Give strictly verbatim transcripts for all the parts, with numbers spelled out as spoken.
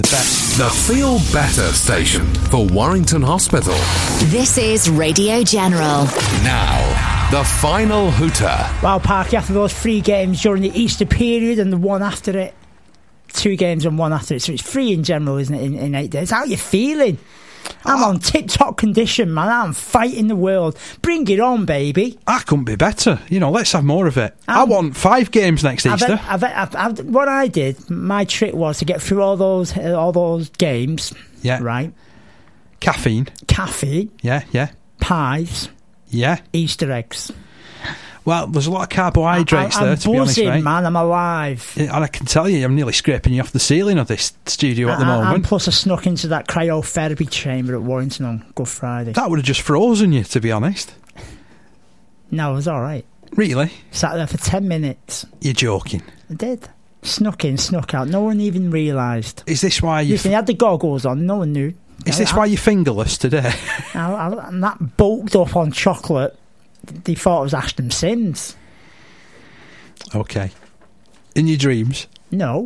The best. The Feel Better station for Warrington Hospital. This is Radio General. Now, the final hooter. Well, Parky, after those three games during the Easter period and the one after it, two games and one after it, so it's three in general, isn't it, in, in eight days? How are you feeling? I'm on tip-top condition, man. I'm fighting the world. Bring it on, baby. I couldn't be better. You know, let's have more of it. I'm, I want five games next I've, Easter. I've, I've, I've, what I did, my trick was to get through all those uh, all those games. Yeah. Right. Caffeine. Caffeine. Yeah, yeah. Pies. Yeah. Easter eggs. Well, there's a lot of carbohydrates I, I, there, I'm to be honest, buzzing, mate. man. I'm alive. And I can tell you, I'm nearly scraping you off the ceiling of this studio at the I, moment. And plus, I snuck into that cryotherapy chamber at Warrington on Good Friday. That would have just frozen you, to be honest. No, it was all right. Really? Sat there for ten minutes. You're joking. I did. Snuck in, snuck out. No one even realised. Is this why you... Listen, he had the goggles on. No one knew. Is I, this I, why you're fingerless today? I, I, I'm that bulked up on chocolate. They thought it was Ashton Sims. Okay. In your dreams? No.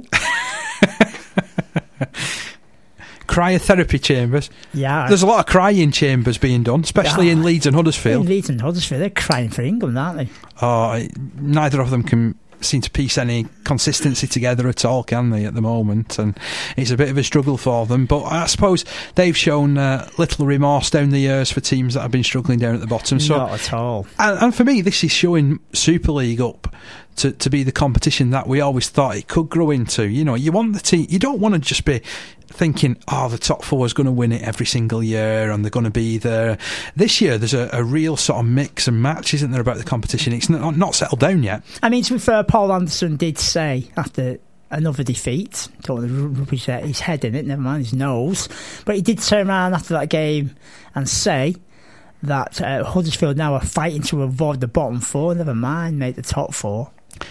Cryotherapy chambers? Yeah. There's a lot of crying chambers being done, especially yeah. in Leeds and Huddersfield. In Leeds and Huddersfield, they're crying for England, aren't they? Oh, neither of them can seem to piece any consistency together at all, can they, at the moment? And it's a bit of a struggle for them. But I suppose they've shown uh, little remorse down the years for teams that have been struggling down at the bottom. So, not at all. And, and for me, this is showing Super League up to, to be the competition that we always thought it could grow into. You know, you want the team, you don't want to just be thinking, oh, the top four is going to win it every single year and they're going to be there. This year, there's a, a real sort of mix and match, isn't there, about the competition? It's not, not settled down yet. I mean, to be fair, Paul Anderson did say after another defeat, don't want to rub his, his head in it, never mind his nose, but he did turn around after that game and say that uh, Huddersfield now are fighting to avoid the bottom four, never mind make the top four.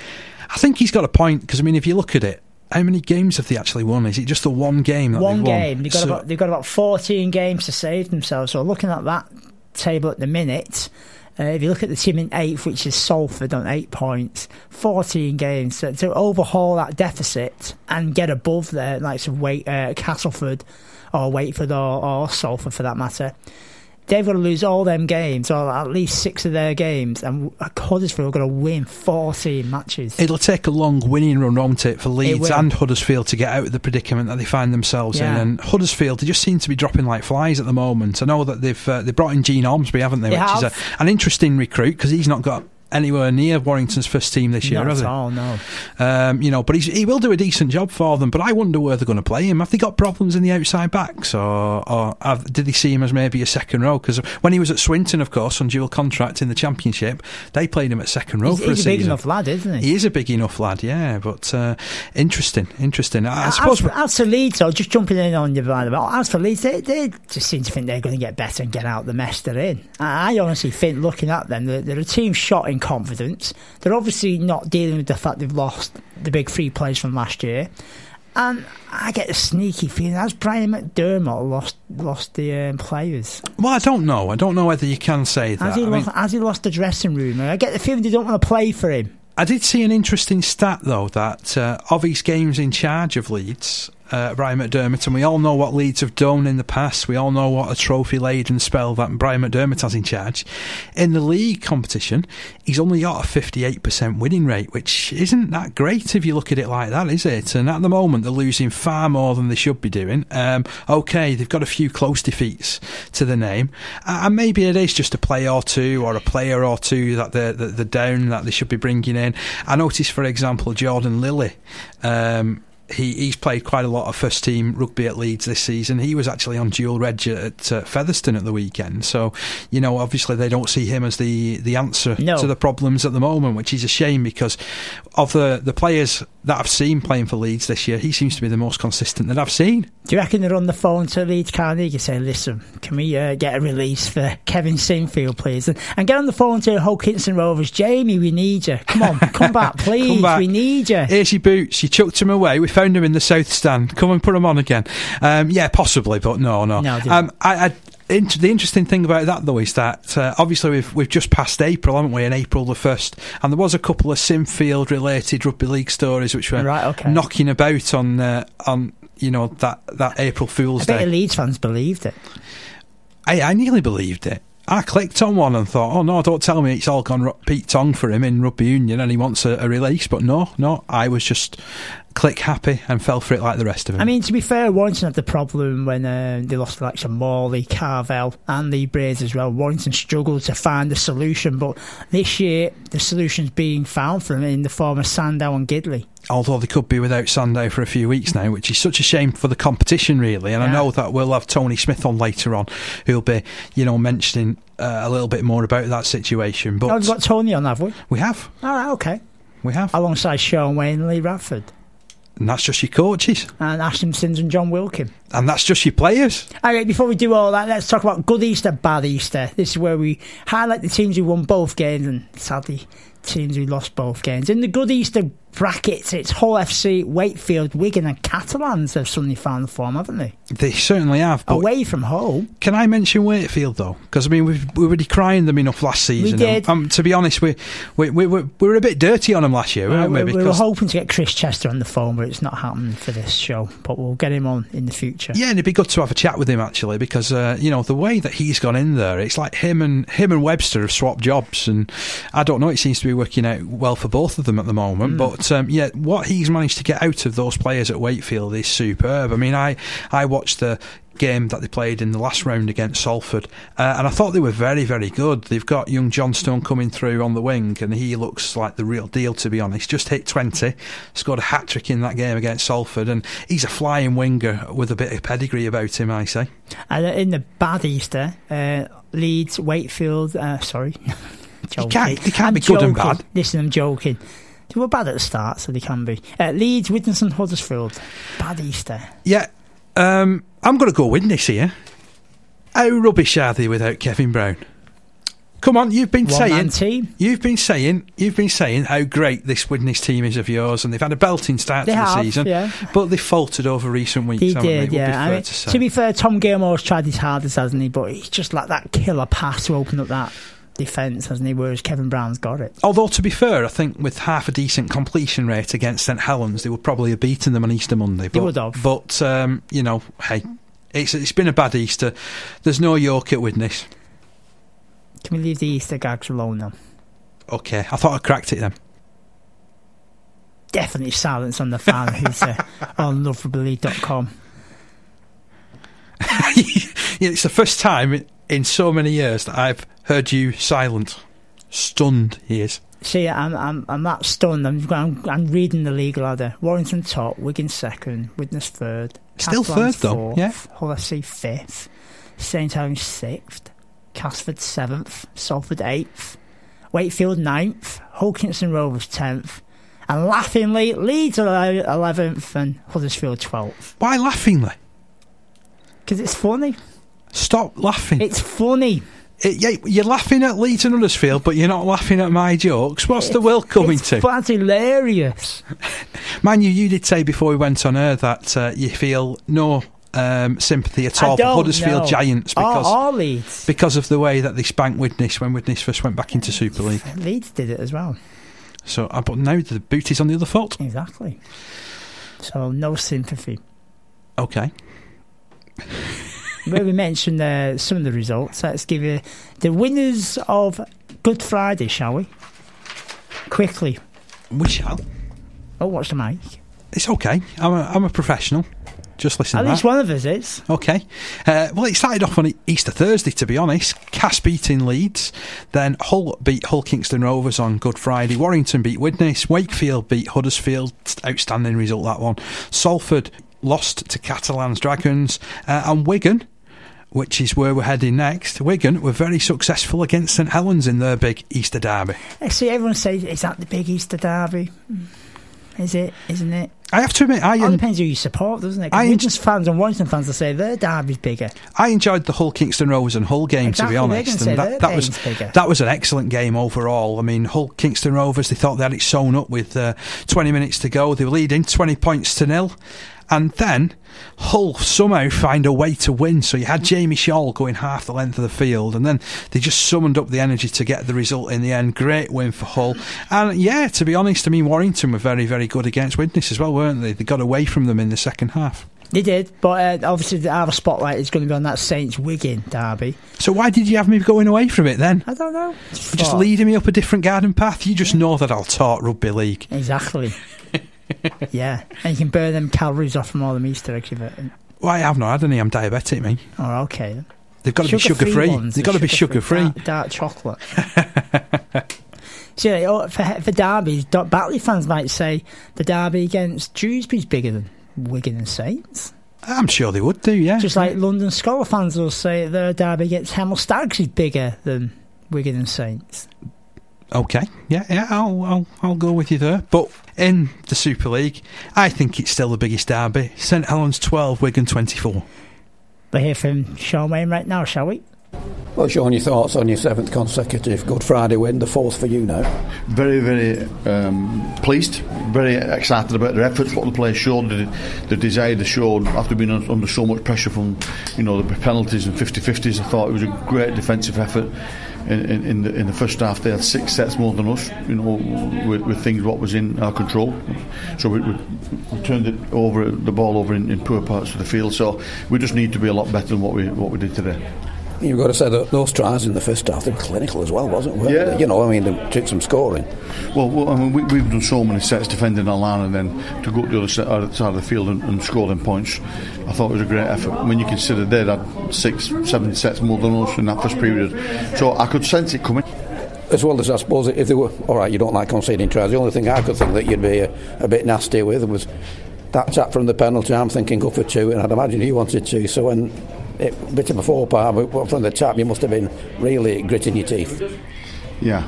I think he's got a point, because, I mean, if you look at it, how many games have they actually won? Is it just the one game that one they've won? game. They've got, so, about, they've got about fourteen games to save themselves. So looking at that table at the minute, uh, if you look at the team in eighth, which is Salford on eight points, fourteen games. So to overhaul that deficit and get above there, like some Wait, uh, Castleford or Waitford or, or Salford for that matter, they've got to lose all them games, or at least six of their games, and Huddersfield are going to win fourteen matches. It'll take a long winning run, won't it, for Leeds and Huddersfield to get out of the predicament that they find themselves yeah. in. And Huddersfield, they just seem to be dropping like flies at the moment. I know that they've uh, they brought in Gene Ormsby, haven't they? They which have. is a, an interesting recruit, because he's not got anywhere near Warrington's first team this year, Not has at he? all, no. Um, you know, but he's, he will do a decent job for them. But I wonder where they're going to play him. Have they got problems in the outside backs, or, or have, did they see him as maybe a second row? Because when he was at Swinton, of course, on dual contract in the Championship, they played him at second row he's, for a he's season. He's a big enough lad, isn't he? He is a big enough lad, yeah. But uh, interesting, interesting. I, I suppose. As, as for Leeds, though, just jumping in on you, by the way, as for Leeds, they, they just seem to think they're going to get better and get out the mess they're in. I, I honestly think, looking at them, they're, they're a team shot in confidence. They're obviously not dealing with the fact they've lost the big three players from last year. And I get a sneaky feeling has Brian McDermott lost lost the um, players. Well, I don't know. I don't know whether you can say that. Has he, I lost, mean, has he lost the dressing room? I get the feeling they don't want to play for him. I did see an interesting stat, though, that uh, of his games in charge of Leeds, uh, Brian McDermott, and we all know what Leeds have done in the past. We all know what a trophy-laden spell that Brian McDermott has in charge. In the league competition, he's only got a fifty-eight percent winning rate, which isn't that great if you look at it like that, is it? And at the moment, they're losing far more than they should be doing. Um, OK, they've got a few close defeats to the name, and maybe it is just a play or two or a player or two that they're, that they're down, that they should be bringing in. I noticed, for example, Jordan Lilly. Um, He, he's played quite a lot of first team rugby at Leeds this season. He was actually on dual reg at uh, Featherstone at the weekend. So, you know, obviously they don't see him as the, the answer no. to the problems at the moment, which is a shame, because of the, the players that I've seen playing for Leeds this year, he seems to be the most consistent that I've seen. Do you reckon they're on the phone to Leeds Carnegie and say, listen, can we uh, get a release for Kevin Sinfield, please? And, and get on the phone to Hodkinson Rovers. Jamie, we need you. Come on, come back, please. Come back. We need you. Here's your boots. You chucked him away. We found him in the south stand. Come and put him on again. Um, yeah, possibly, but no, no. no um, I, I Int- the interesting thing about that, though, is that uh, obviously we've we've just passed April, haven't we? In April the first, and there was a couple of Sinfield related rugby league stories which were right, okay. knocking about on uh, on you know, that, that April Fool's I bet Day. the Leeds fans believed it. I, I nearly believed it. I clicked on one and thought, oh no, don't tell me it's all gone ro- Pete Tong for him in Rugby Union and he wants a, a release. But no, no, I was just click happy and fell for it like the rest of them. I mean, to be fair, Warrington had the problem when uh, they lost the likes of Morley, Carvel and Lee Braze as well. Warrington struggled to find a solution, but this year the solution's being found for them in the form of Sandow and Gidley. Although they could be without Sandow for a few weeks now, which is such a shame for the competition, really. And yeah. I know that we'll have Tony Smith on later on, who'll be, you know, mentioning uh, a little bit more about that situation. But oh, we've got Tony on, have we? We have. All right, okay. We have. Alongside Sean Wayne and Lee Radford. And that's just your coaches. And Ashton Sims and John Wilkin. And that's just your players. All right, before we do all that, let's talk about good Easter, bad Easter. This is where we highlight the teams who won both games and, sadly, teams who lost both games. In the good Easter brackets, it's Hull F C, Wakefield, Wigan and Catalans have suddenly found the form, haven't they? They certainly have. But away from home. Can I mention Wakefield, though? Because, I mean, we've, we were decrying them enough last season. We did. Um, to be honest, we, we, we, we were a bit dirty on them last year, weren't uh, we? we? Because We were hoping to get Chris Chester on the phone, but it's not happening for this show. But we'll get him on in the future. Yeah, and it'd be good to have a chat with him, actually, because, uh, you know, the way that he's gone in there, it's like him and him and Webster have swapped jobs, and I don't know, it seems to be working out well for both of them at the moment. Mm. But, um, yeah, what he's managed to get out of those players at Wakefield is superb. I mean, I, I watched the game that they played in the last round against Salford, uh, and I thought they were very, very good. They've got young Johnstone coming through on the wing, and he looks like the real deal, to be honest. Just hit twenty, scored a hat-trick in that game against Salford, and he's a flying winger with a bit of pedigree about him, I say. And in the bad Easter, uh, Leeds, Wakefield, uh, sorry, you can't, they can't I'm be good joking. and bad. Listen, I'm joking. They were bad at the start, so they can be. Uh, Leeds, Widnes and Huddersfield, bad Easter. Yeah, um, I'm going to go Widnes here. How rubbish are they without Kevin Brown? Come on, you've been One saying, man team. you've been saying, you've been saying how great this Widnes team is of yours, and they've had a belting start They to the have, season. yeah. But they've faltered over recent weeks. He haven't did, they? Would be yeah. I fair mean, to say. to be fair, Tom Gilmore's tried his hardest, hasn't he? But he's just like that killer pass to open up that defence, hasn't he? Whereas Kevin Brown's got it. Although, to be fair, I think with half a decent completion rate against St Helens, they would probably have beaten them on Easter Monday. But, They would have. But, um, you know, hey, it's it's been a bad Easter. There's no York at Widnes. Can we leave the Easter gags alone now? Okay, I thought I cracked it then. Definitely silence on the fan who's uh, on love rugby league dot com. Yeah, it's the first time in so many years that I've heard you silent. Stunned, he is. See, I'm I'm I'm that stunned. I'm I'm, I'm reading the league ladder. Warrington top, Wigan second, Widnes third, Still Catalans third though, fourth, yeah. Hull F C fifth, Saint Helens sixth, Casford seventh, Salford eighth, Wakefield ninth, Hull Kingston Rovers tenth, and laughingly Leeds eleventh and Huddersfield twelfth. Why laughingly? Because it's funny. Stop laughing. It's funny. It, yeah, you're laughing at Leeds and Huddersfield, but you're not laughing at my jokes. What's the world coming it's to? It's hilarious. Man, you, you did say before we went on air that uh, you feel no um, sympathy at I all for don't Huddersfield know. Giants because, Or, or Leeds. because of the way that they spanked Widnes when Widnes first went back into Super League. Leeds did it as well. So, uh, but now the boot is on the other foot. Exactly. So no sympathy. Okay. Where we mentioned uh, some of the results, let's give you the winners of Good Friday, shall we? Quickly. We shall. Oh, watch the mic. It's okay. I'm a, I'm a professional. Just listen At to least that. one of us is. Okay. Uh, well, it started off on Easter Thursday, to be honest. Cass beating Leeds. Then Hull beat Hull Kingston Rovers on Good Friday. Warrington beat Widnes. Wakefield beat Huddersfield. Outstanding result, that one. Salford lost to Catalans Dragons. Uh, and Wigan, which is where we're heading next, Wigan were very successful against St Helens in their big Easter derby. I see everyone says, is that the big Easter derby? Is it? Isn't it? I have to admit, I, It all en- depends who you support, doesn't it? I Wigan fans and Warrington fans will say their derby's bigger. I enjoyed the Hull Kingston Rovers and Hull game, Exactly, to be they're honest. gonna say And their that, that was game's bigger. that was an excellent game overall. I mean, Hull Kingston Rovers, they thought they had it sewn up with uh, twenty minutes to go. They were leading twenty points to nil. And then Hull somehow find a way to win. So you had Jamie Shaw going half the length of the field, and then they just summoned up the energy to get the result in the end. Great win for Hull. And yeah, to be honest, I mean, Warrington were very, very good against Widnes as well, weren't they? They got away from them in the second half. They did, but uh, obviously our spotlight is going to be on that Saints-Wigan derby. So why did you have me going away from it then? I don't know. You're just leading me up a different garden path. You just yeah. know that I'll talk rugby league. Exactly. Yeah, and you can burn them calories off from all them Easter eggs you've eaten. Well, I have not had any. I'm diabetic, me. Oh, okay then. They've got to be sugar-free. Ones, They've got to be sugar-free. Dark, dark chocolate. So for, for derbies, Batley fans might say the derby against Dewsbury's bigger than Wigan and Saints. I'm sure they would do, yeah. Just like London Scholar fans will say their derby against Hemel Stags is bigger than Wigan and Saints. Okay, yeah, yeah, I'll, I'll, I'll go with you there. But in the Super League, I think it's still the biggest derby. St Helens twelve, Wigan twenty-four. We'll hear from Sean Wayne right now, shall we? Well, Sean, your thoughts on your seventh consecutive Good Friday win, the fourth for you now? Very, very um, pleased, very excited about their efforts, what the players showed, the, the desire they showed after being under so much pressure from, you know, the penalties and fifty-fifties. I thought it was a great defensive effort. In, in, in, the, in the first half, they had six sets more than us, you know, with, with things what was in our control. So we, we, we turned it over, the ball over in, in poor parts of the field. So we just need to be a lot better than what we what we did today. You've got to say that those tries in the first half, they were clinical as well, wasn't it? Yeah. You know, I mean, they took some scoring. Well, well I mean, we, we've done so many sets defending our line, and then to go to the other side of the field and, and score them points, I thought it was a great effort. When you consider they'd had six, seven sets more than us in that first period. So I could sense it coming. As well as, I suppose, if they were, all right, you don't like conceding tries, the only thing I could think that you'd be a, a bit nasty with was that tap from the penalty. I'm thinking go for two, and I'd imagine you wanted two. So when it, a bit of a faux pas, but from the tap, you must have been really gritting your teeth. Yeah.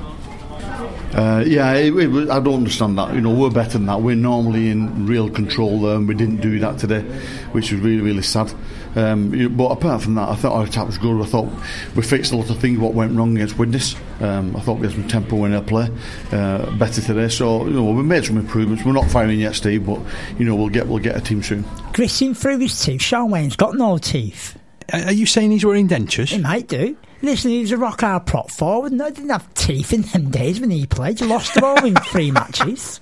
Uh, yeah, it, it was, I don't understand that. You know, we're better than that. We're normally in real control there, and we didn't do that today, which was really, really sad. Um, you, but apart from that, I thought our attack was good. I thought we fixed a lot of things what went wrong against Widnes. Um, I thought we had some tempo in our play, uh, better today. So you know, we made some improvements. We're not firing yet, Steve, but you know, we'll get we'll get a team soon. Gritting through his teeth. Sean Wayne's got no teeth. Are you saying he's wearing dentures? He might do. Listen, he was a rock hard prop forward. No, he didn't have teeth in them days when he played. You lost them all in three matches.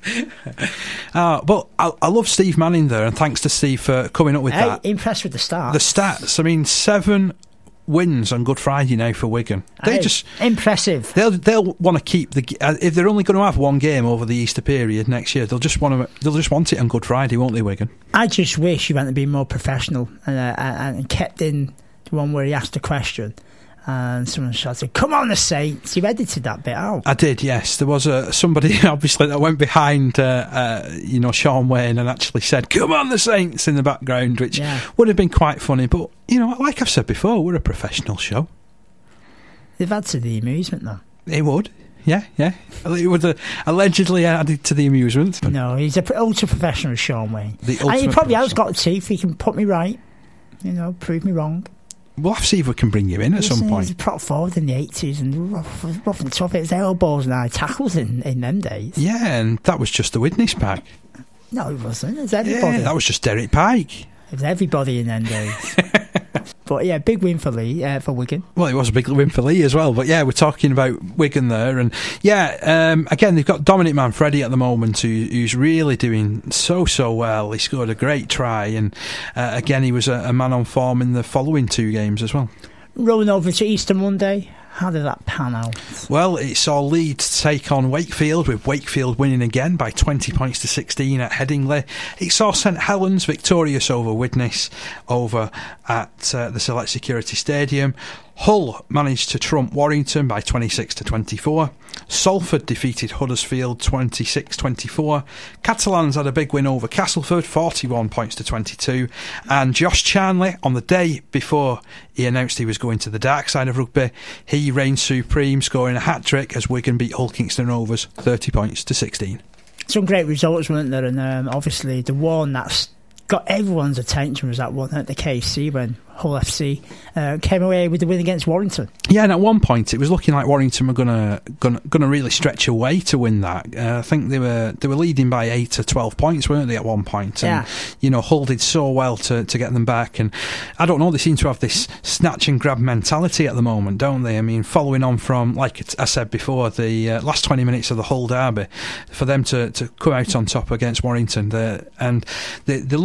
Uh, but I, I love Steve Manning there, and thanks to Steve for coming up with hey, that. Impressed with the stats. The stats. I mean, seven wins on Good Friday now for Wigan. They hey, just impressive. They'll they'll want to keep the uh, if they're only going to have one game over the Easter period next year. They'll just want to they'll just want it on Good Friday, won't they, Wigan? I just wish you hadn't been more professional and, uh, and kept in the one where he asked a question. And someone shouted, "Come on, the Saints!" You edited that bit out. I did, yes. There was a somebody obviously that went behind, uh, uh, you know, Sean Wayne and actually said, "Come on, the Saints!" in the background, which yeah. would have been quite funny. But you know, like I've said before, we're a professional show. They've added to the amusement, though. It would, yeah, yeah. It would have allegedly added to the amusement. No, he's a ultra professional, Sean Wayne, the and he probably has got teeth. He can put me right, you know, prove me wrong. We'll have to see if we can bring you in at Listen, some point. He was a prop forward in the eighties and rough, rough and tough. It was elbows and high tackles in, in them days. Yeah, and that was just the Widnes pack. No, it wasn't. It was everybody. Yeah, that was just Derek Pike. It was everybody in them days. But yeah, big win for Lee, uh, for Wigan. Well, it was a big win for Lee as well. But yeah, we're talking about Wigan there. And yeah, um, again, they've got Dominic Manfredi at the moment who, who's really doing so, so well. He scored a great try. And uh, again, he was a, a man on form in the following two games as well. Rolling over to Easter Monday. How did that pan out? Well, it saw Leeds take on Wakefield, with Wakefield winning again by twenty points to sixteen at Headingley. It saw St Helens victorious over Widnes over at uh, the Select Security Stadium. Hull managed to trump Warrington by twenty-six to twenty-four. Salford defeated Huddersfield twenty-six twenty-four. Catalans had a big win over Castleford, forty-one points to twenty-two. And Josh Charnley, on the day before he announced he was going to the dark side of rugby, he reigned supreme, scoring a hat-trick as Wigan beat Hull Kingston Rovers thirty points to sixteen. Some great results, weren't there? And um, obviously the one that's got everyone's attention was that one at the K C when Hull F C uh, came away with the win against Warrington. Yeah, and at one point it was looking like Warrington were gonna gonna, gonna really stretch away to win that. Uh, I think they were they were leading by eight to twelve points, weren't they, at one point? And, yeah. you know, Hull did so well to, to get them back, and I don't know, they seem to have this snatch and grab mentality at the moment, don't they? I mean, following on from, like I said before, the uh, last twenty minutes of the Hull derby, for them to, to come out on top against Warrington, and they, they're looking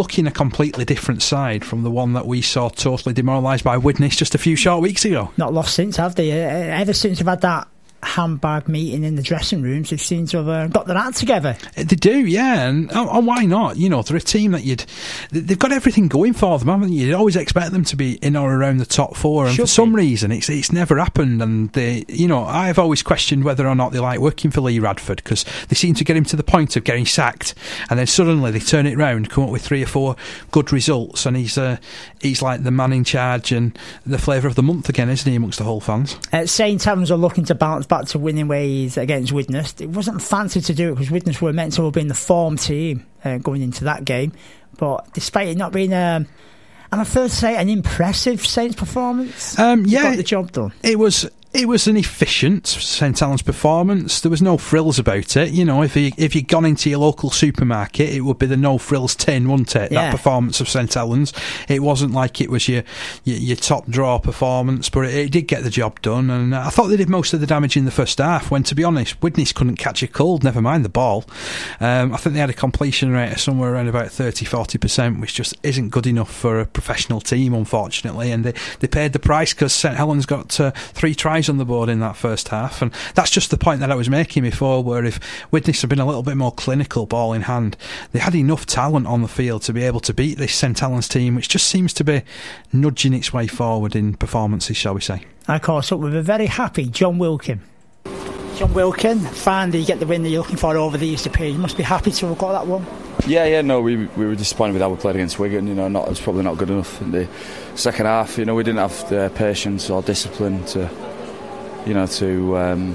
looking a completely different side from the one that we saw totally demoralised by Widnes just a few short weeks ago. Not lost since, have they? Uh, ever since they've had that handbag meeting in the dressing rooms, they seem to have uh, got their act together. They do, yeah, and, and why not? You know, they're a team that you'd they've got everything going for them, haven't you? You'd always expect them to be in or around the top four, and Should for some be. reason it's it's never happened. And they, you know, I've always questioned whether or not they like working for Lee Radford, because they seem to get him to the point of getting sacked, and then suddenly they turn it round, come up with three or four good results, and he's uh, he's like the man in charge and the flavour of the month again, isn't he, amongst the whole fans? Uh, Saint Helens are looking to bounce back to winning ways against Widnes. It wasn't fancy to do it because Widnes were meant to have been the form team uh, going into that game, but despite it not being um, and I first say an impressive Saints performance, um, yeah, got the job done. It was It was an efficient Saint Helens performance. There was no frills about it. You know, if you if you'd gone into your local supermarket, it would be the no frills tin, wouldn't it? Yeah. That performance of Saint Helens. It wasn't like it was your your, your top draw performance, but it, it did get the job done. And I thought they did most of the damage in the first half. When, to be honest, Widnes couldn't catch a cold. Never mind the ball. Um, I think they had a completion rate of somewhere around about thirty to forty percent, which just isn't good enough for a professional team, unfortunately. And they they paid the price because Saint Helens got uh, three tries on the board in that first half, and that's just the point that I was making before, where if Widnes had been a little bit more clinical, ball in hand, they had enough talent on the field to be able to beat this Saint Helens team, which just seems to be nudging its way forward in performances, shall we say. I caught up with a very happy John Wilkin. John Wilkin, finally get the win that you're looking for over the Easter period. You must be happy to have got that one. Yeah, yeah, no, we we were disappointed with how we played against Wigan. You know, not it's probably not good enough in the second half. You know, we didn't have the patience or discipline to, you know, to um,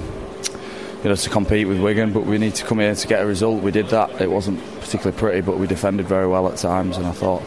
you know to compete with Wigan. But we need to come here to get a result. We did that. It wasn't particularly pretty, but we defended very well at times. And I thought,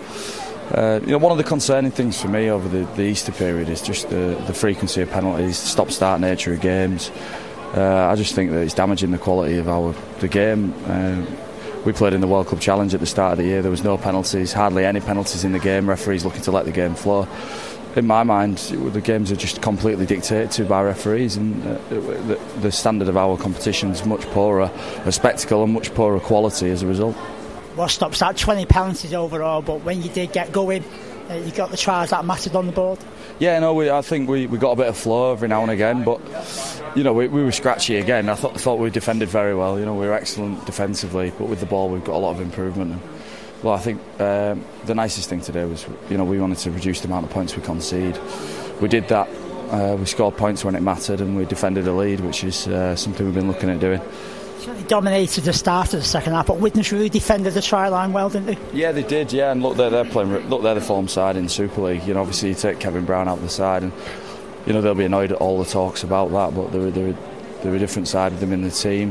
uh, you know, one of the concerning things for me over the, the Easter period is just the the frequency of penalties, stop-start nature of games. Uh, I just think that it's damaging the quality of our the game. Uh, we played in the World Club Challenge at the start of the year. There was no penalties, hardly any penalties in the game. Referees looking to let the game flow. In my mind, the games are just completely dictated to by referees, and uh, the, the standard of our competition is much poorer, a spectacle and much poorer quality as a result. Well, stops that twenty penalties overall, but when you did get going, uh, you got the tries that mattered on the board. Yeah, no, we, I think we, we got a bit of flow every now and again, but you know, we, we were scratchy again. I thought, thought we defended very well. You know, we were excellent defensively, but with the ball, we've got a lot of improvement. And, well, I think um, the nicest thing today was, you know, we wanted to reduce the amount of points we concede. We did that. Uh, we scored points when it mattered, and we defended a lead, which is uh, something we've been looking at doing. They dominated the start of the second half, but Widnes really defended the try line well, didn't they? Yeah, they did. Yeah, and look, they're, they're playing. Look, they're the form side in the Super League. You know, obviously you take Kevin Brown out of the side, and you know they'll be annoyed at all the talks about that. But they're they're, they're a different side of them in the team.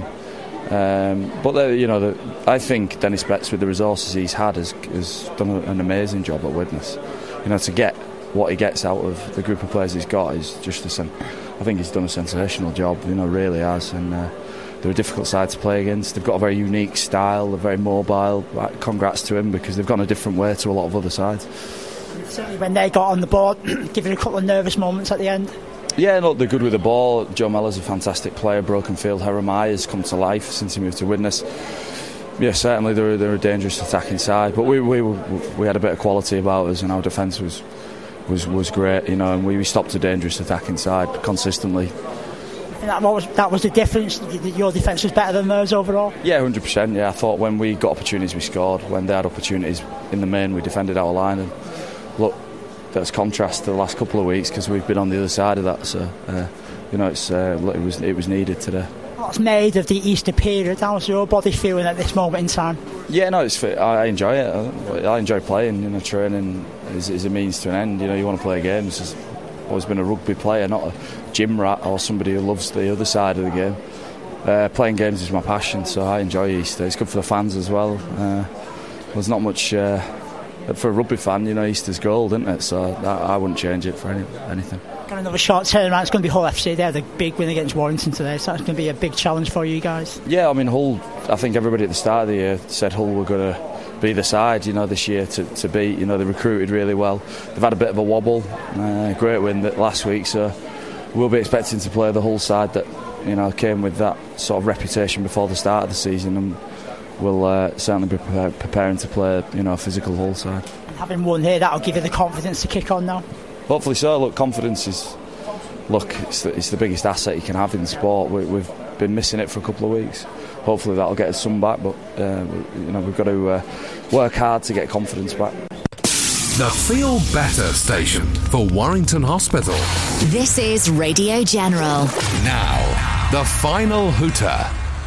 Um, but you know, I think Dennis Betts, with the resources he's had, has, has done an amazing job at Widnes. You know, to get what he gets out of the group of players he's got is just a sen- I think he's done a sensational job. You know, really has. And uh, they're a difficult side to play against. They've got a very unique style. They're very mobile. Congrats to him, because they've gone a different way to a lot of other sides. Certainly, when they got on the board, giving a couple of nervous moments at the end. Yeah, no, they're good with the ball. Joe Mellor's a fantastic player. Broken Field Haramai has come to life since he moved to Widnes. Yeah, certainly they're, they're a dangerous attacking side, but we we we had a bit of quality about us, and our defence was was was great, you know, and we, we stopped a dangerous attacking side consistently. That was that was the difference. Your defence was better than theirs overall. Yeah, one hundred percent. Yeah, I thought when we got opportunities, we scored. When they had opportunities, in the main, we defended our line. And look, that's contrast to the last couple of weeks, because we've been on the other side of that. So, uh, you know, it's uh, it was it was needed today. What's made of the Easter period? How's your body feeling at this moment in time? Yeah, no, it's I enjoy it. I enjoy playing. You know, training is, is a means to an end. You know, you want to play games. It's always been a rugby player, not a gym rat or somebody who loves the other side of the game. Uh, playing games is my passion, so I enjoy Easter. It's good for the fans as well. Uh, there's not much uh, for a rugby fan. You know, Easter's gold, isn't it? So that, I wouldn't change it for any, anything. Got another short turnaround. It's going to be Hull F C. They had a big win against Warrington today, so that's going to be a big challenge for you guys. Yeah, I mean, Hull, I think everybody at the start of the year said Hull were going to be the side, you know, this year to, to beat. You know, they recruited really well. They've had a bit of a wobble. Uh, great win that last week, so we'll be expecting to play the Hull side that, you know, came with that sort of reputation before the start of the season. And we'll uh, certainly be prepare, preparing to play, you know, a physical Hull side. Having won here, that'll give you the confidence to kick on now. Hopefully so. Look, confidence is, look, it's the, it's the biggest asset you can have in sport. We, we've been missing it for a couple of weeks. Hopefully that'll get us some back, but uh, you know, we've got to uh, work hard to get confidence back. The Feel Better station for Warrington Hospital. This is Radio General. Now, the final hooter.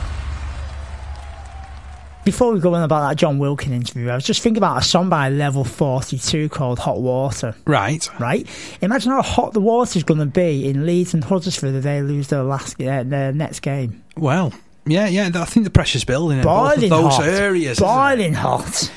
Before we go on about that John Wilkin interview, I was just thinking about a song by Level forty-two called Hot Water. Right. Right? Imagine how hot the water's going to be in Leeds and Huddersfield if they lose their last uh, their next game. Well, yeah, yeah, I think the pressure's building in both of those hot. areas. Boiling hot.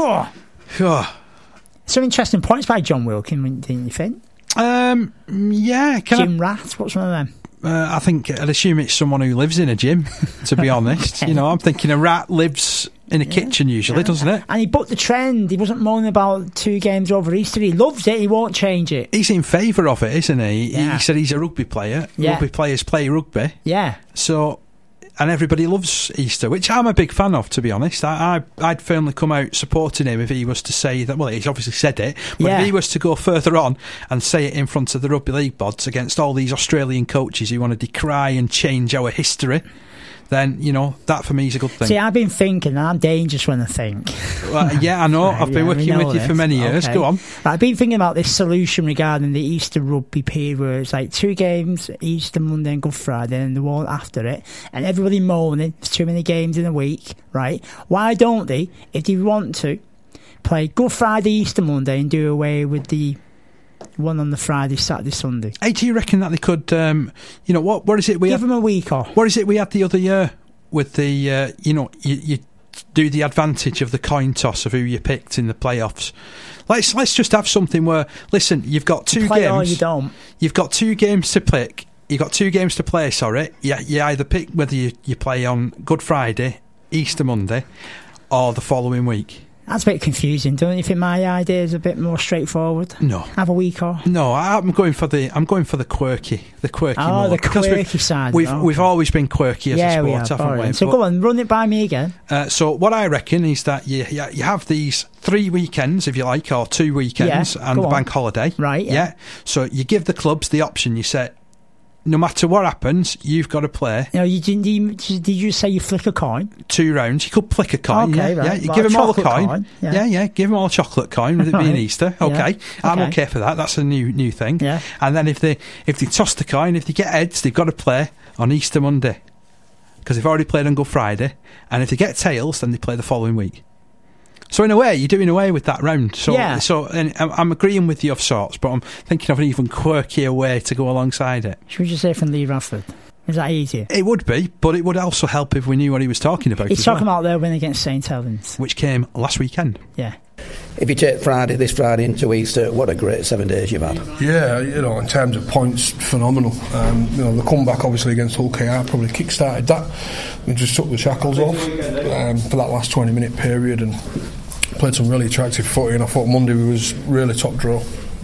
Some interesting points by John Wilkin, didn't you think? Um, yeah. Can Jim I, Rat, what's one of them? Uh, I think I'd assume it's someone who lives in a gym, to be honest. You know, I'm thinking a rat lives in a yeah. kitchen usually, yeah. doesn't it? And he booked the trend. He wasn't moaning about two games over Easter. He loves it. He won't change it. He's in favour of it, isn't he? Yeah. He said he's a rugby player. Yeah. Rugby players play rugby. Yeah. So... And everybody loves Easter, which I'm a big fan of, to be honest. I, I, I'd firmly come out supporting him if he was to say that. Well, he's obviously said it, but yeah. if he was to go further on and say it in front of the Rugby League bods against all these Australian coaches who want to decry and change our history, then, you know, that for me is a good thing. See, I've been thinking, and I'm dangerous when I think. Well, yeah, I know. I've been yeah, working with you this. for many years. Okay. Go on. I've been thinking about this solution regarding the Easter rugby period where it's like two games, Easter Monday and Good Friday, and the one after it, and everybody moaning, there's too many games in a week, right? Why don't they, if they want to, play Good Friday, Easter Monday, and do away with the one on the Friday, Saturday, Sunday? Hey, do you reckon that they could, um, you know, what? What is it we give had, them a week off? What is it we had the other year with the, uh, you know, you, you do the advantage of the coin toss of who you picked in the playoffs. Let's let's just have something where, listen, you've got two you play games. Or you don't. You've got two games to pick. You've got two games to play. Sorry, you, you either pick whether you, you play on Good Friday, Easter Monday, or the following week. That's a bit confusing, don't you think? My idea is a bit more straightforward. No, have a week off. No, I'm going for the I'm going for the quirky, the quirky. Oh, mode. the quirky we've, side. We've oh. we've always been quirky as yeah, a sport, we have, haven't right. we? So but, go on, run it by me again. Uh, so what I reckon is that you you, you have these three weekends, if you like, or two weekends, yeah, and the on. bank holiday. Right. Yeah. yeah. So you give the clubs the option. You say, no matter what happens, you've got to play. No, you didn't. You, did you say you flick a coin? Two rounds. You could flick a coin. Okay, yeah, right. yeah. You like give them all a coin. coin. Yeah. yeah, yeah. Give them all a chocolate coin with it being Easter. Okay. Yeah. I'm okay. okay for that. That's a new new thing. Yeah. And then if they if they toss the coin, if they get heads, they've got to play on Easter Monday because they've already played on Good Friday. And if they get tails, then they play the following week. So in a way, you're doing away with that round. So, yeah. so and I'm agreeing with you of sorts, but I'm thinking of an even quirkier way to go alongside it. Should we just say from Lee Radford? Is that easier? It would be, but it would also help if we knew what he was talking about. He's talking well, about their win against Saint Helens, which came last weekend. Yeah. If you take Friday, this Friday into Easter, what a great seven days you've had. Yeah, you know, in terms of points, phenomenal. Um, you know, the comeback obviously against Hull K R probably kick-started that. We just took the shackles off um, for that last twenty minute period and played some really attractive footy, and I thought Monday was really top draw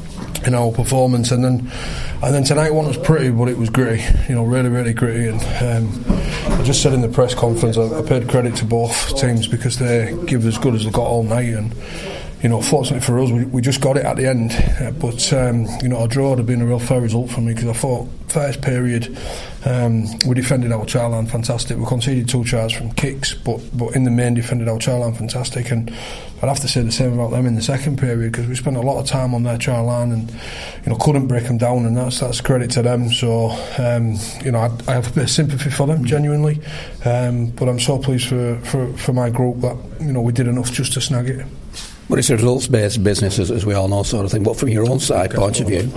in our performance, and then and then tonight one was pretty, but it was gritty, you know, really really gritty. And um, I just said in the press conference, I, I paid credit to both teams because they give as good as they got all night, and you know, fortunately for us, we, we just got it at the end. Uh, but um, you know, a draw would have been a real fair result for me because I thought first period um, we defended our try line fantastic. We conceded two tries from kicks, but but in the main defended our try line fantastic. And I'd have to say the same about them in the second period because we spent a lot of time on their try line and you know couldn't break them down, and that's that's credit to them. So um, you know, I, I have a bit of sympathy for them genuinely, um, but I'm so pleased for, for for my group that you know we did enough just to snag it. Well, it's a results-based business, as, as we all know, sort of thing. But from your own side point of view,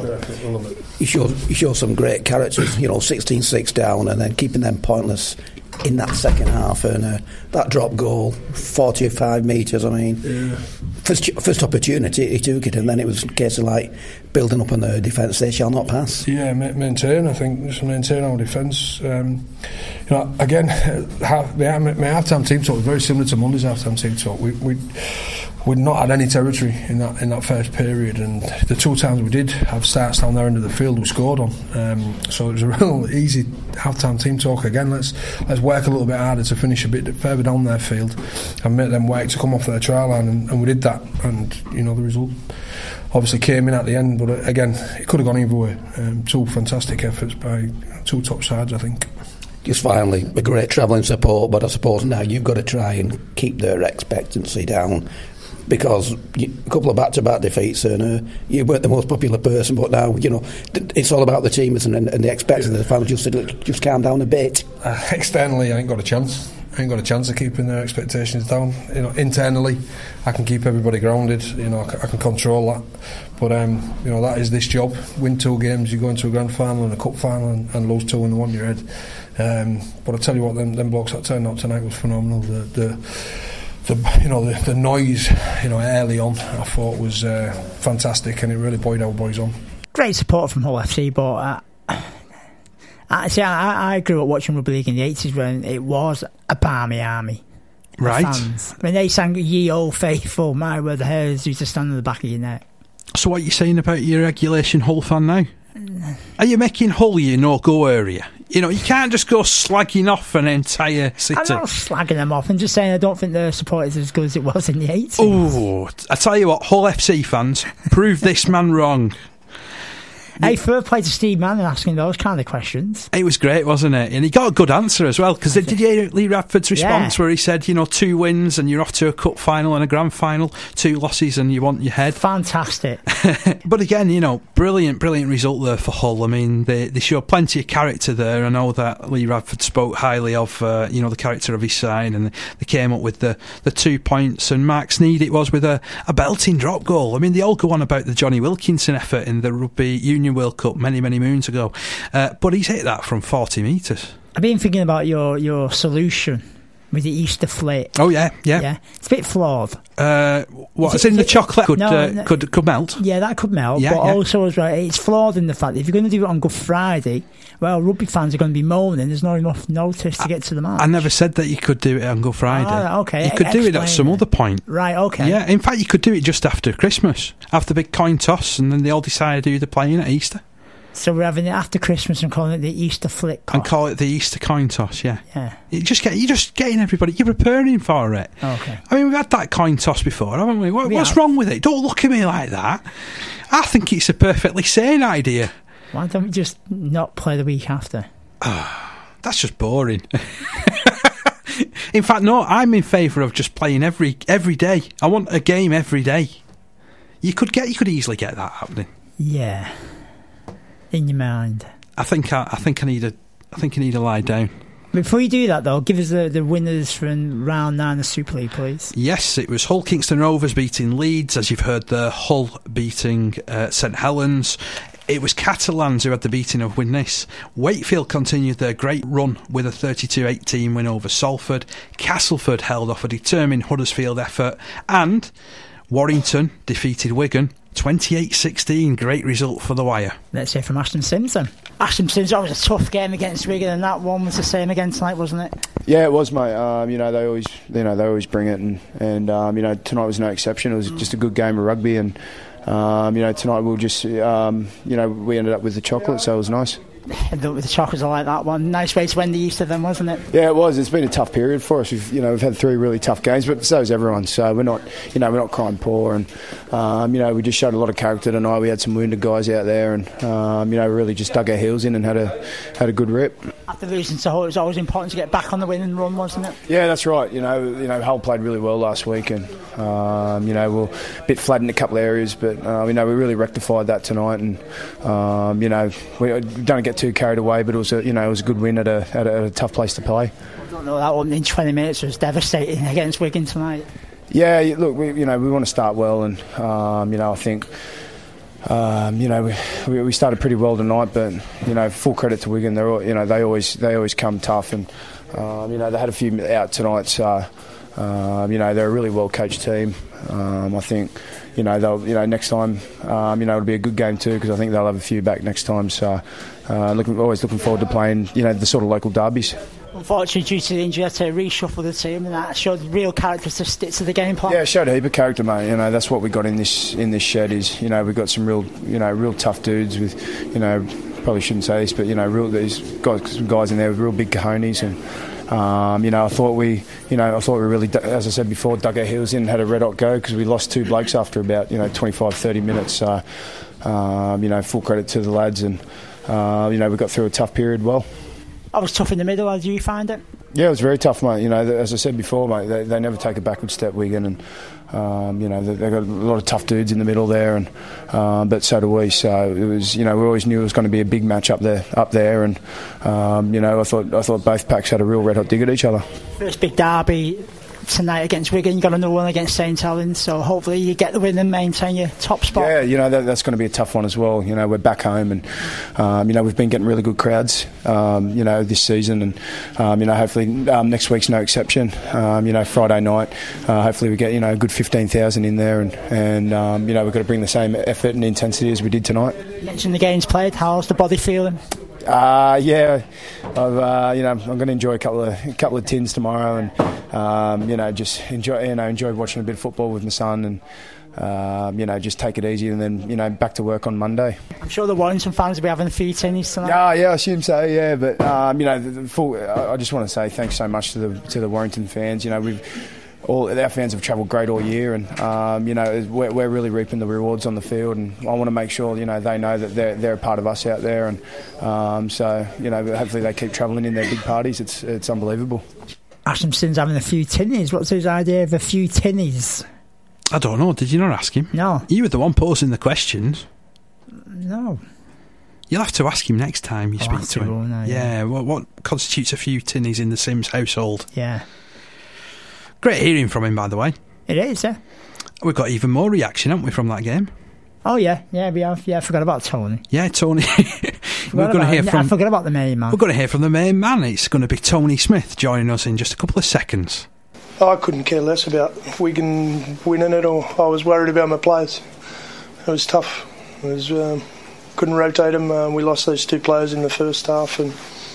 you show you show some great characters. You know, sixteen six down, and then keeping them pointless in that second half, and uh, that drop goal, forty-five metres. I mean, yeah. first first opportunity he took it, and then it was a case of like building up on the defence. They shall not pass. Yeah, maintain. I think just maintain our defence. Um, you know, again, half, my half-time team talk was very similar to Monday's half-time team talk. We. we we'd not had any territory in that in that first period, and the two times we did have starts down their end of the field we scored on. Um, so it was a real easy half-time team talk again. Let's let's work a little bit harder to finish a bit further down their field and make them work to come off their try line, and, and we did that. And you know the result obviously came in at the end, but again it could have gone either way. Um, two fantastic efforts by two top sides, I think. Just finally, a great travelling support, but I suppose now you've got to try and keep their expectancy down, because you, a couple of back-to-back defeats and uh, you weren't the most popular person, but now, you know, it's all about the team, isn't it? And, and the expectancy of the fans just to just calm down a bit. Uh, externally, I ain't got a chance. I ain't got a chance of keeping their expectations down. You know, internally, I can keep everybody grounded. You know, I can, I can control that. But um, you know, that is this job. Win two games, you go into a grand final and a cup final, and, and lose two in the one in your head. Um, but I tell you what, them, them blokes that turned out tonight was phenomenal. The, the, the you know, the, the noise, you know, early on, I thought was uh, fantastic, and it really buoyed our boys on. Great support from Hull F C, but. Uh, I, see, I, I grew up watching rugby league in the eighties when it was a barmy army. Right. Fans. When they sang Ye Old Faithful, my word, the hairs used to stand on the back of your neck. So what are you saying about your regulation Hull fan now? Are you making Hull your no-go area? You know, you can't just go slagging off an entire city. I'm not slagging them off. I'm just saying I don't think their support is as good as it was in the eighties. Oh, I tell you what, Hull F C fans, prove this man wrong. Hey, fair play to Steve Manning asking those kind of questions. It was great, wasn't it? And he got a good answer as well, because did you hear Lee Radford's response yeah. where he said, you know, two wins and you're off to a cup final and a grand final, two losses and you want your head? Fantastic. But again, you know, brilliant, brilliant result there for Hull. I mean, they, they show plenty of character there. I know that Lee Radford spoke highly of, uh, you know, the character of his side, and they came up with the, the two points, and Mark Sneed it was with a, a belting drop goal. I mean, they all go on about the Johnny Wilkinson effort in the Rugby Union World Cup many, many moons ago. Uh, but he's hit that from forty metres. I've been thinking about your, your solution with the Easter flick. Oh, yeah, yeah. yeah. It's a bit flawed. Uh, what, Is as it, in the it, chocolate could, no, uh, no, could could melt? Yeah, that could melt. Yeah, but yeah. also, as well, it's flawed in the fact that if you're going to do it on Good Friday, well, rugby fans are going to be moaning. There's not enough notice to I, get to the match. I never said that you could do it on Good Friday. Oh, okay. You could E- do it at some it. other point. Right, okay. Yeah, in fact, you could do it just after Christmas, after the big coin toss, and then they all decide who they're playing at Easter. So we're having it after Christmas and calling it the Easter flick coin. And call it the Easter coin toss, yeah. Yeah. You just get, you're just getting everybody, you're preparing for it. Okay. I mean, we've had that coin toss before, haven't we? What, we what's have. wrong with it? Don't look at me like that. I think it's a perfectly sane idea. Why don't we just not play the week after? That's just boring. In fact, no, I'm in favour of just playing every every day. I want a game every day. You could get, you could easily get that happening. Yeah. In your mind. I think I, I think I need a I think I need to lie down. Before you do that, though, give us the, the winners from round nine of Super League, please. Yes, it was Hull Kingston Rovers beating Leeds, as you've heard there. Hull beating uh, St Helens. It was Catalans who had the beating of Widnes. Wakefield continued their great run with a thirty-two eighteen win over Salford. Castleford held off a determined Huddersfield effort, and Warrington defeated Wigan twenty-eight sixteen. Great result for the Wire. Let's hear from Ashton Simpson. Ashton Simpson, that was a tough game against Wigan, and that one was the same again tonight, wasn't it? Yeah, it was, mate. Um, you know, they always, you know, they always bring it, and, and um, you know, tonight was no exception. It was just a good game of rugby, and um, you know, tonight we'll just, um, you know, we ended up with the chocolate, so it was nice. The, the chocolates, I like that one. Nice way to end the Easter then, wasn't it? Yeah, it was. It's been a tough period for us. We've, you know, we've had three really tough games, but so has everyone. So we're not, you know, we're not crying poor, and um, you know, we just showed a lot of character tonight. We had some wounded guys out there, and um, you know, really just dug our heels in and had a had a good rip. After losing to Hull, it was always important to get back on the winning run, wasn't it? Yeah, that's right. You know, you know, Hull played really well last week, and um, you know, we we're a bit flat in a couple of areas, but uh, you know, we really rectified that tonight, and um, you know, we don't get too carried away, but it was a, you know, it was a good win at a, at a, at a tough place to play. I don't know, that opening twenty minutes was devastating against Wigan tonight. Yeah, look, we, you know, we want to start well, and um, you know, I think. Um, you know, we, we started pretty well tonight, but you know, full credit to Wigan. They're all, you know, they always they always come tough, and um, you know, they had a few out tonight, so um, you know, they're a really well coached team. Um, I think, you know, they'll, you know, next time, um, you know, it'll be a good game too, because I think they'll have a few back next time. So, uh, looking always looking forward to playing, you know, the sort of local derbies. Unfortunately, due to the injury, I had to reshuffle the team, and that showed real character to stick to the game plan. Yeah, it showed a heap of character, mate. You know, that's what we got in this in this shed. Is you know we've got some real you know real tough dudes with you know probably shouldn't say this, but you know real these guys some guys in there with real big cojones and. Um, you know, I thought we, you know, I thought we really, as I said before, dug our heels in, had a red hot go because we lost two blokes after about, you know, twenty-five, thirty minutes. So, um, you know, full credit to the lads, and uh, you know, we got through a tough period well. I was tough in the middle. How did you find it? Yeah, it was very tough, mate. You know, as I said before, mate, they, they never take a backward step, Wigan, and um, you know they, they've got a lot of tough dudes in the middle there, and um, but so do we. So it was, you know, we always knew it was going to be a big match up there, up there, and um, you know, I thought I thought both packs had a real red hot dig at each other. First big derby tonight against Wigan. You got another one against Saint Helens, so hopefully you get the win and maintain your top spot. Yeah, you know that, that's going to be a tough one as well. You know, we're back home, and um, you know we've been getting really good crowds. Um, you know this season, and um, you know hopefully um, next week's no exception. Um, you know Friday night, uh, hopefully we get you know a good fifteen thousand in there, and and um, you know we've got to bring the same effort and intensity as we did tonight. You mentioned the games played. How's the body feeling? Uh, yeah, I've, uh, you know, I'm going to enjoy a couple of a couple of tins tomorrow, and um, you know, just enjoy, you know, enjoy watching a bit of football with my son, and um, you know, just take it easy, and then you know, back to work on Monday. I'm sure the Warrington fans will be having a few tinnies tonight. Yeah, yeah, I assume so. Yeah, but um, you know, the, the full, I, I just want to say thanks so much to the to the Warrington fans. You know, we've. All our fans have travelled great all year, and um, you know we're, we're really reaping the rewards on the field. And I want to make sure you know they know that they're they're a part of us out there, and um, so you know hopefully they keep travelling in their big parties. It's it's unbelievable. Ashhamson's having a few tinnies. What's his idea of a few tinnies? I don't know. Did you not ask him? No. You were the one posing the questions. No. You'll have to ask him next time you I'll speak to him. Now, yeah. yeah. What, what constitutes a few tinnies in the Sims household? Yeah. Great hearing from him, by the way. It is, yeah. We've got even more reaction, haven't we, from that game? Oh, yeah. Yeah, we have. Yeah, I forgot about Tony. Yeah, Tony. we're going to hear from. I forgot about the main man. We're going to hear from the main man. It's going to be Tony Smith joining us in just a couple of seconds. I couldn't care less about Wigan winning it, or I was worried about my players. It was tough. It was um, couldn't rotate them. Uh, we lost those two players in the first half, and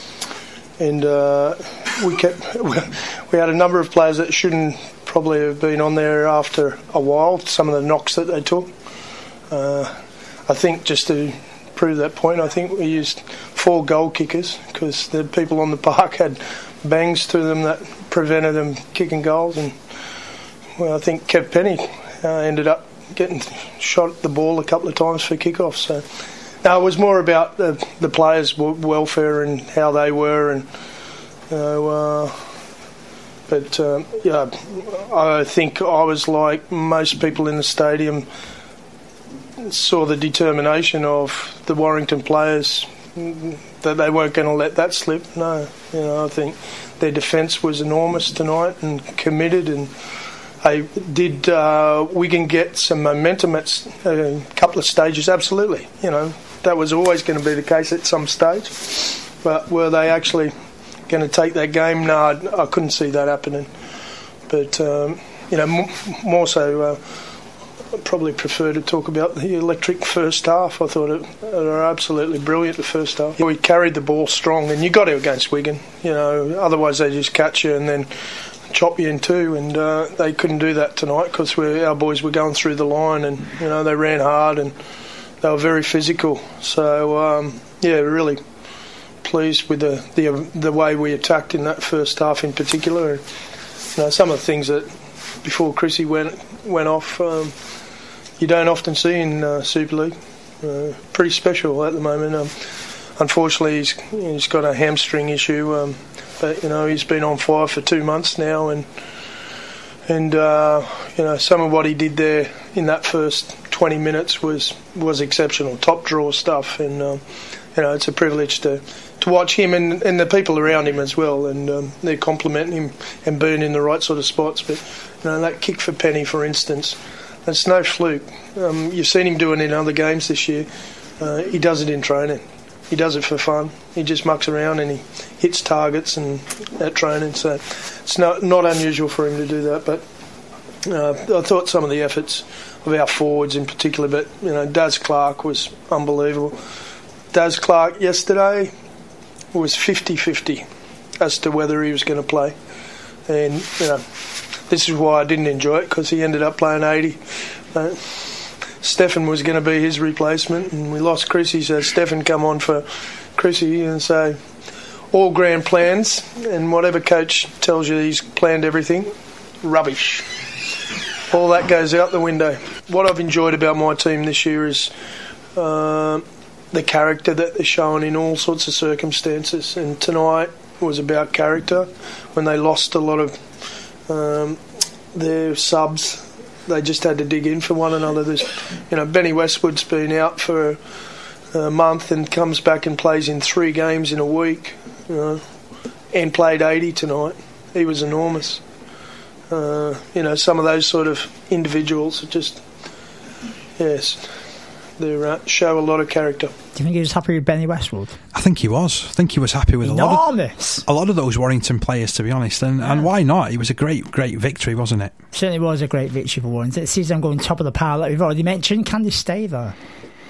and uh, we kept. We had a number of players that shouldn't probably have been on there after a while. Some of the knocks that they took. Uh, I think just to prove that point, I think we used four goal kickers because the people on the park had bangs to them that prevented them kicking goals, and well, I think Kev Penny uh, ended up getting shot the ball a couple of times for kickoffs. So no, it was more about the, the players' welfare and how they were, and you know, uh, but um, yeah, I think I was like most people in the stadium, saw the determination of the Warrington players that they weren't going to let that slip. No, you know, I think their defence was enormous tonight and committed, and they did uh, Wigan get some momentum at a couple of stages? Absolutely, you know, that was always going to be the case at some stage, but were they actually going to take that game? No, I, I couldn't see that happening. But um, you know, m- more so, uh, I probably prefer to talk about the electric first half. I thought it, they were absolutely brilliant the first half. We carried the ball strong, and you got to against Wigan. You know, otherwise they just catch you and then chop you in two, and uh, they couldn't do that tonight because our boys were going through the line, and you know they ran hard and they were very physical. So um, yeah, really pleased with the, the the way we attacked in that first half in particular. And, you know, some of the things that before Chrissy went went off, um, you don't often see in uh, Super League. Uh, pretty special at the moment. Um, unfortunately, he's he's got a hamstring issue, um, but you know he's been on fire for two months now, and and uh, you know some of what he did there in that first twenty minutes was was exceptional, top draw stuff, and um, you know it's a privilege to. to watch him and, and the people around him as well, and um, they're complimenting him and being in the right sort of spots. But you know that kick for Penny, for instance, that's no fluke. Um, you've seen him do it in other games this year. Uh, he does it in training. He does it for fun. He just mucks around and he hits targets and at training. So it's not not unusual for him to do that. But uh, I thought some of the efforts of our forwards in particular, but you know Daz Clark was unbelievable. Daz Clark yesterday was fifty-fifty. as to whether he was going to play. And, you know, this is why I didn't enjoy it, because he ended up playing eighty. Uh, Stefan was going to be his replacement, and we lost Chrissy, so Stefan come on for Chrissy. And so all grand plans, and whatever coach tells you he's planned everything, rubbish. All that goes out the window. What I've enjoyed about my team this year is uh, the character that they're showing in all sorts of circumstances. And tonight was about character. When they lost a lot of um, their subs, they just had to dig in for one another. There's, you know, Benny Westwood's been out for a month and comes back and plays in three games in a week, you know, and played eighty tonight. He was enormous. Uh, you know, some of those sort of individuals are just, yes, they uh, show a lot of character. Do you think he was happy with Benny Westwood? I think he was. I think he was happy with Enormous. a lot of a lot of those Warrington players, to be honest. And, yeah. and why not? It was a great, great victory, wasn't it? Certainly was a great victory for Warrington. It sees them going top of the pile, like we've already mentioned. Can they stay there?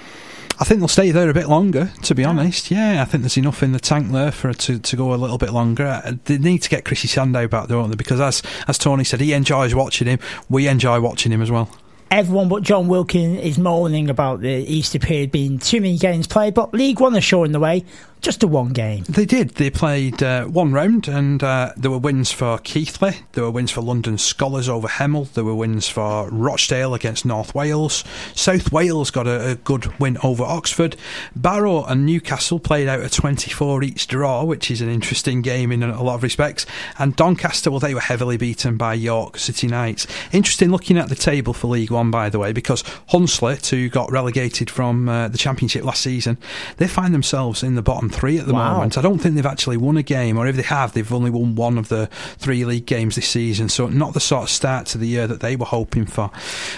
I think they'll stay there a bit longer, to be yeah. honest. Yeah, I think there's enough in the tank there for it to, to go a little bit longer. They need to get Chrissy Sandow back, don't they? Because as as Tony said, he enjoys watching him. We enjoy watching him as well. Everyone but John Wilkin is moaning about the Easter period being too many games played, but League One are showing the way. Just a one game. They did. They played uh, one round, and uh, there were wins for Keighley, there were wins for London Scholars over Hemel, there were wins for Rochdale against North Wales. South Wales got a, a good win over Oxford. Barrow and Newcastle played out a twenty-four each draw, which is an interesting game in a lot of respects. And Doncaster, well, they were heavily beaten by York City Knights. Interesting looking at the table for League One, by the way, because Hunslet, who got relegated from uh, the Championship last season, they find themselves in the bottom three at the wow. moment. I don't think they've actually won a game, or if they have, they've only won one of the three league games this season, so not the sort of start to the year that they were hoping for.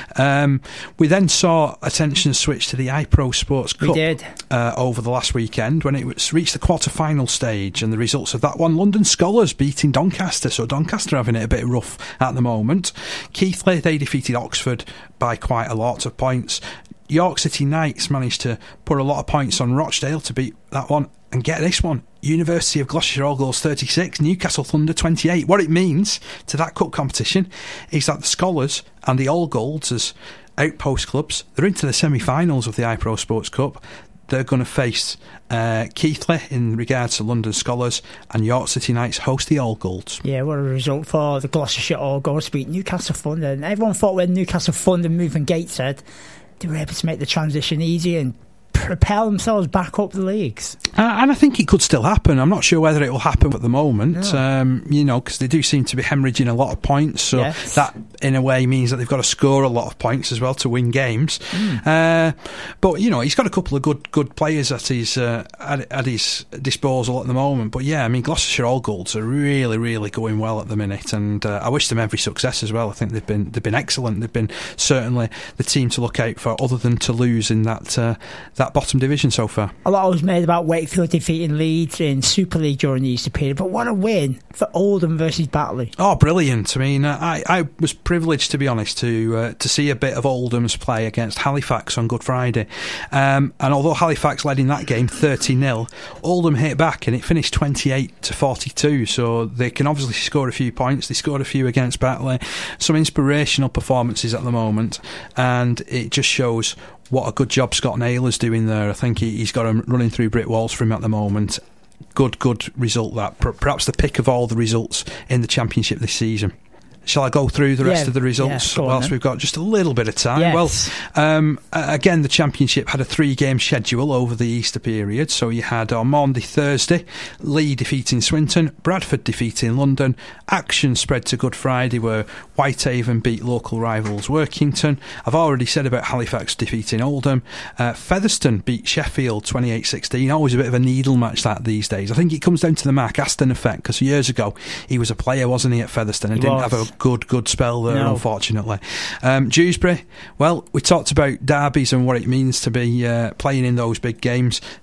Um, we then saw attention switch to the iPro Sports Cup we did. Uh, over the last weekend when it was reached the quarter-final stage, and the results of that one, London Scholars beating Doncaster, so Doncaster having it a bit rough at the moment. Keighley, they defeated Oxford by quite a lot of points. York City Knights managed to put a lot of points on Rochdale to beat that one. And get this one, University of Gloucestershire All Goals thirty-six, Newcastle Thunder twenty-eight. What it means to that cup competition is that the Scholars and the All Golds as outpost clubs, they're into the semi-finals of the iPro Sports Cup. They're going to face uh, Keighley in regards to London Scholars, and York City Knights host the All Golds. Yeah, what a result for the Gloucestershire All Golds to beat Newcastle Thunder. And everyone thought when Newcastle Thunder moved from Gateshead, they were able to make the transition easy and propel themselves back up the leagues. Uh, and I think it could still happen. I'm not sure whether it will happen at the moment, yeah. um, you know, because they do seem to be hemorrhaging a lot of points, so yes. that in a way means that they've got to score a lot of points as well to win games. Mm. Uh, but, you know, he's got a couple of good good players at his uh, at, at his disposal at the moment. But yeah, I mean, Gloucestershire All Golds are really, really going well at the minute, and uh, I wish them every success as well. I think they've been they've been excellent. They've been certainly the team to look out for, other than to lose in that uh, that bottom division so far. A lot was made about Wakefield defeating Leeds in Super League during the Easter period, but what a win for Oldham versus Batley. Oh, brilliant. I mean, I, I was privileged, to be honest, to uh, to see a bit of Oldham's play against Halifax on Good Friday. Um, and although Halifax led in that game thirty nil, Oldham hit back and it finished twenty-eight to forty-two, so they can obviously score a few points. They scored a few against Batley. Some inspirational performances at the moment, and it just shows what a good job Scott Naylor's doing there. I think he, he's got him running through brick walls for him at the moment. Good, good result that. Perhaps the pick of all the results in the Championship this season. Shall I go through the rest yeah, of the results yeah, whilst we've got just a little bit of time? Yes. Well, um, again, the Championship had a three-game schedule over the Easter period. So you had on Monday, Thursday, Lee defeating Swinton, Bradford defeating London, action spread to Good Friday where Whitehaven beat local rivals Workington. I've already said about Halifax defeating Oldham. Uh, Featherstone beat Sheffield twenty-eight sixteen. Always a bit of a needle match that these days. I think it comes down to the Mark Aston effect, because years ago he was a player, wasn't he, at Featherstone, and he didn't was. have a good, good spell there, no. unfortunately. Um, Dewsbury, well, we talked about derbies and what it means to be uh, playing in those big games.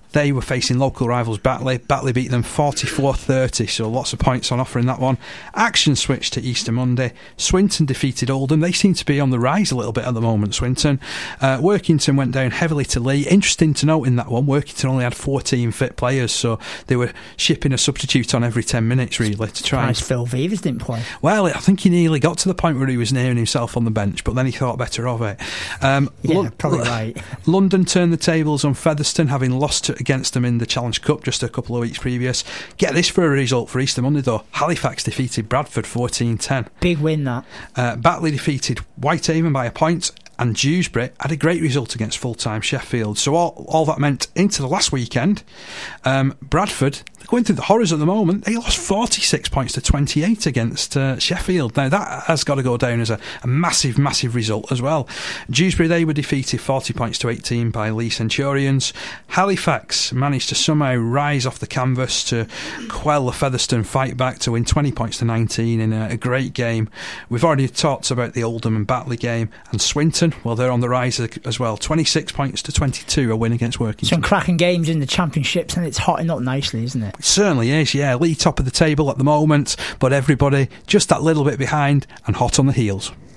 they were facing local rivals Batley. Batley beat them forty-four thirty, so lots of points on offer in that one. Action switched to Easter Monday. Swinton defeated Oldham. They seem to be on the rise a little bit at the moment, Swinton. Uh, Workington went down heavily to Lee. Interesting to note in that one, Workington only had fourteen fit players, so they were shipping a substitute on every ten minutes, really, to try and... Phil Vivers didn't play. Well, I think he nearly got to the point where he was nearing himself on the bench, but then he thought better of it. Um, yeah, Lo- probably right. London turned the tables on Featherstone, having lost to, against them in the Challenge Cup just a couple of weeks previous. Get this for a result for Easter Monday, though. Halifax defeated Bradford fourteen ten. Big win, that. Uh, Batley defeated Whitehaven by a point, and Dewsbury had a great result against full-time Sheffield. So all, all that meant into the last weekend, um, Bradford, they're going through the horrors at the moment. They lost forty-six points to twenty-eight against uh, Sheffield. Now that has got to go down as a, a massive, massive result as well. Dewsbury, they were defeated forty points to eighteen by Lee Centurions. Halifax managed to somehow rise off the canvas to quell the Featherstone fight back to win twenty points to nineteen in a, a great game. We've already talked about the Oldham and Batley game, and Swinton, well, they're on the rise as well. twenty-six points to twenty-two, a win against Workington. Some cracking games in the championships, and it's hotting up nicely, isn't it? It certainly is, yeah. Lee top of the table at the moment, but everybody just that little bit behind and hot on the heels.